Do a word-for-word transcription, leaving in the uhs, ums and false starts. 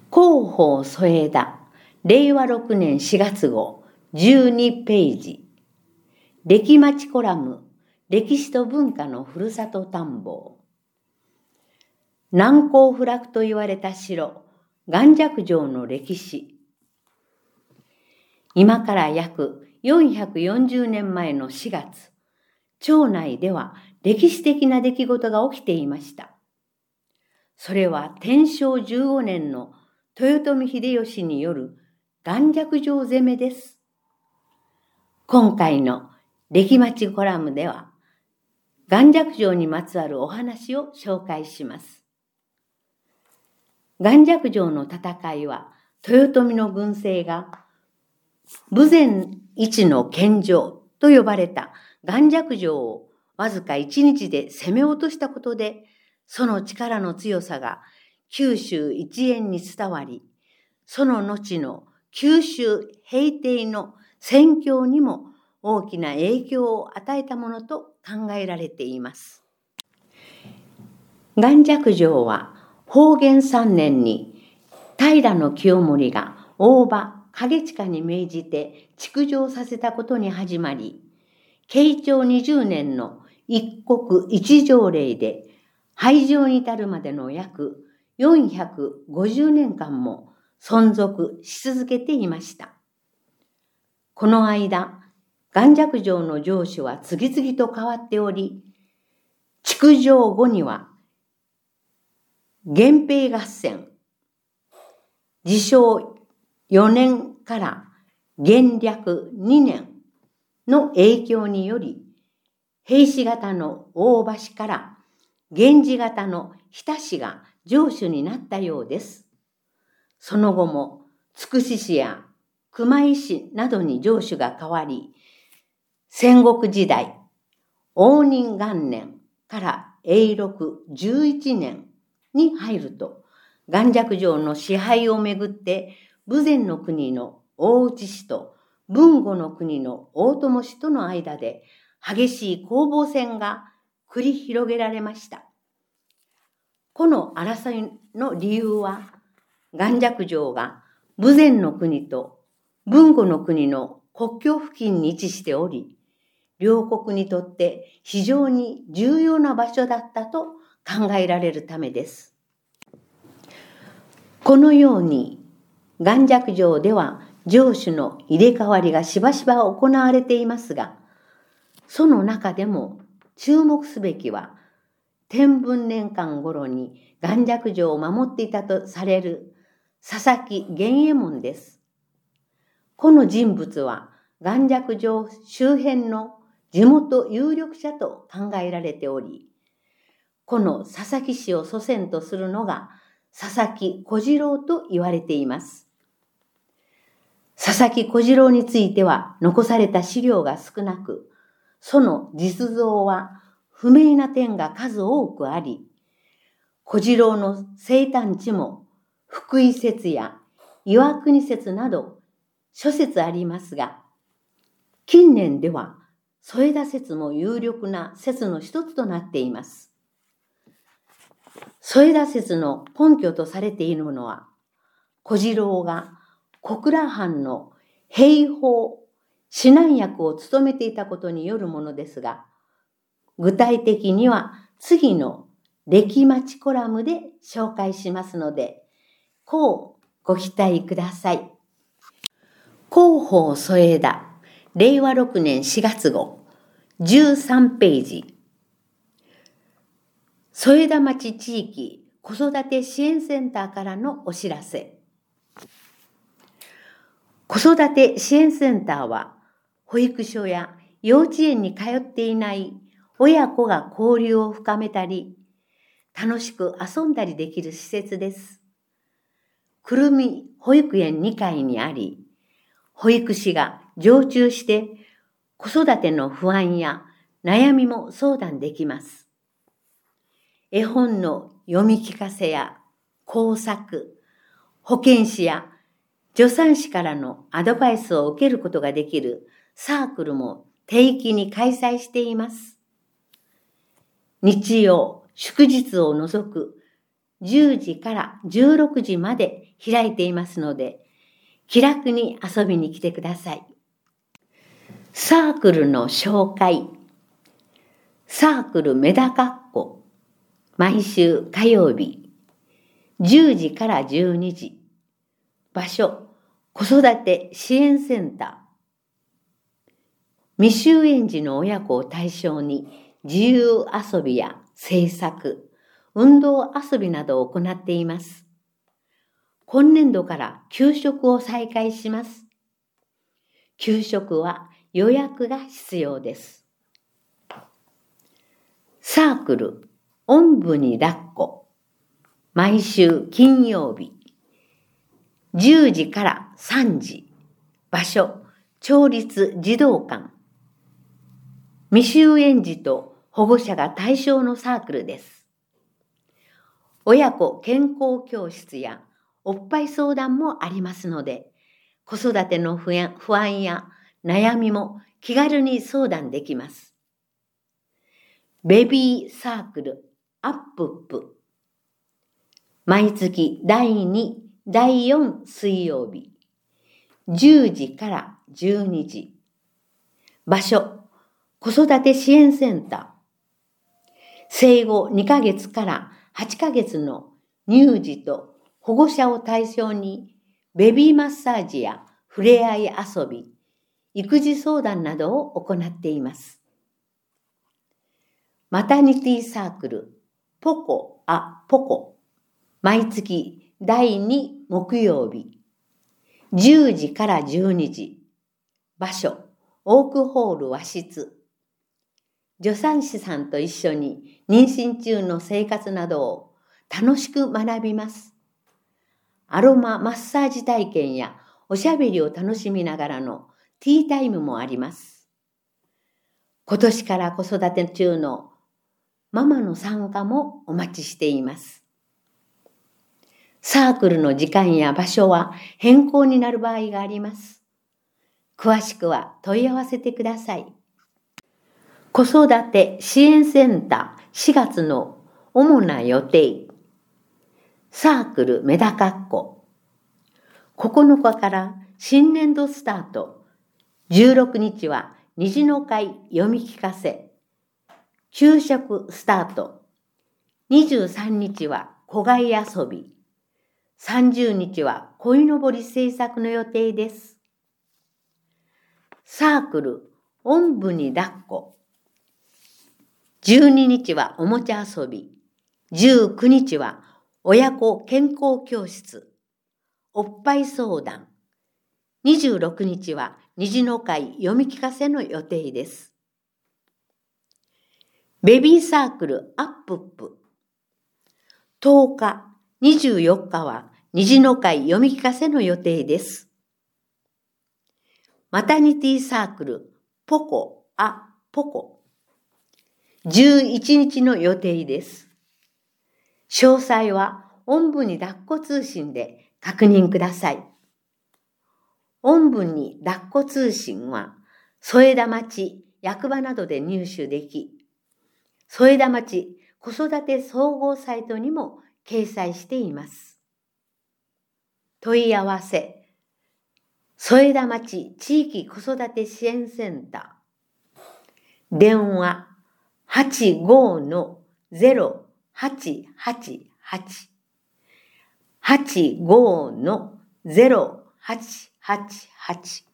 広報添田、れいわろくねんしがつごう、じゅうにページ。歴町コラム、歴史と文化のふるさと探訪。難攻不落と言われた城、岩石城の歴史。今から約よんひゃくよんじゅうねんまえのしがつ、町内では歴史的な出来事が起きていました。それは天正じゅうごねんの豊臣秀吉による岩石城攻めです。今回の歴町コラムでは、岩石城にまつわるお話を紹介します。岩石城の戦いは、豊臣の軍勢が豊前一の堅城と呼ばれた岩石城をわずか一日で攻め落としたことで、その力の強さが九州一円に伝わり、その後の九州平定の戦況にも大きな影響を与えたものと考えられています。岩石城は保元さんねんに平清盛が大場景親に命じて築城させたことに始まり、慶長にじゅうねんの一国一条例で廃城に至るまでの約よんひゃくごじゅうねんかんも存続し続けていました。この間、岩石城の城主は次々と変わっており、築城後には源平合戦、治承よねんから元暦にねんの影響により、平氏型の大場氏から源氏型の日田氏が城主になったようです。その後も筑紫氏や熊井氏などに城主が変わり、戦国時代、応仁元年から永禄じゅういちねんに入ると、岩石城の支配をめぐって豊前の国の大内氏と豊後の国の大友氏との間で激しい攻防戦が繰り広げられました。この争いの理由は、岩石城が豊前の国と豊後の国の国境付近に位置しており、両国にとって非常に重要な場所だったと考えられるためです。このように岩石城では城主の入れ替わりがしばしば行われていますが、その中でも注目すべきは、天文年間頃に岩石城を守っていたとされる佐々木源右衛門です。この人物は岩石城周辺の地元有力者と考えられており、この佐々木氏を祖先とするのが佐々木小次郎と言われています。佐々木小次郎については残された資料が少なく、その実像は不明な点が数多くあり、小次郎の生誕地も福井説や岩国説など諸説ありますが、近年では添田説も有力な説の一つとなっています。添田説の根拠とされているのは、小次郎が小倉藩の兵法指南役を務めていたことによるものですが、具体的には次の歴町コラムで紹介しますので、こうご期待ください。広報添田、れいわろくねんしがつごう、じゅうさんページ。添田町地域子育て支援センターからのお知らせ。子育て支援センターは、保育所や幼稚園に通っていない親子が交流を深めたり、楽しく遊んだりできる施設です。くるみ保育園にかいにあり、保育士が常駐して子育ての不安や悩みも相談できます。絵本の読み聞かせや工作、保健師や助産師からのアドバイスを受けることができるサークルも定期に開催しています。日曜、祝日を除くじゅうじからじゅうろくじまで開いていますので、気楽に遊びに来てください。サークルの紹介。サークルメダカッコ。毎週火曜日、じゅうじからじゅうにじ。場所、子育て支援センター。未就園児の親子を対象に自由遊びや制作、運動遊びなどを行っています。今年度から給食を再開します。給食は予約が必要です。サークル、おんぶに抱っこ。毎週金曜日、じゅうじからさんじ。場所、町立児童館。未就園児と保護者が対象のサークルです。親子健康教室やおっぱい相談もありますので、子育ての不安、不安や悩みも気軽に相談できます。ベビーサークルアップップ。毎月だいに、だいよん水曜日、じゅうじからじゅうにじ。場所、子育て支援センター。生後にかげつからはちかげつの乳児と保護者を対象にベビーマッサージや触れ合い遊び、育児相談などを行っています。マタニティサークルポコアポコ。毎月だいに木曜日、じゅうじからじゅうにじ。場所、オークホール和室。助産師さんと一緒に妊娠中の生活などを楽しく学びます。アロママッサージ体験やおしゃべりを楽しみながらのティータイムもあります。今年から子育て中のママの参加もお待ちしています。サークルの時間や場所は変更になる場合があります。詳しくは問い合わせてください。子育て支援センターしがつの主な予定。サークルメダカッコ。ここのかから新年度スタート。じゅうろくにちは虹の会読み聞かせ。給食スタート。にじゅうさんにちは校外遊び。さんじゅうにちは鯉のぼり制作の予定です。サークルおんぶに抱っこ。じゅうににちはおもちゃ遊び。じゅうくにちは親子健康教室。おっぱい相談。にじゅうろくにちは虹の会読み聞かせの予定です。ベビーサークルアップップ。とおか、にじゅうよっかは虹の会読み聞かせの予定です。マタニティサークルポコアポコ。じゅういちにちの予定です。詳細はおんぶに抱っこ通信で確認ください。おんぶに抱っこ通信は添田町役場などで入手でき、添田町子育て総合サイトにも掲載しています。問い合わせ、添田町地域子育て支援センター。電話はちごのゼロはちはちはち。はちごのゼロはちはちはち。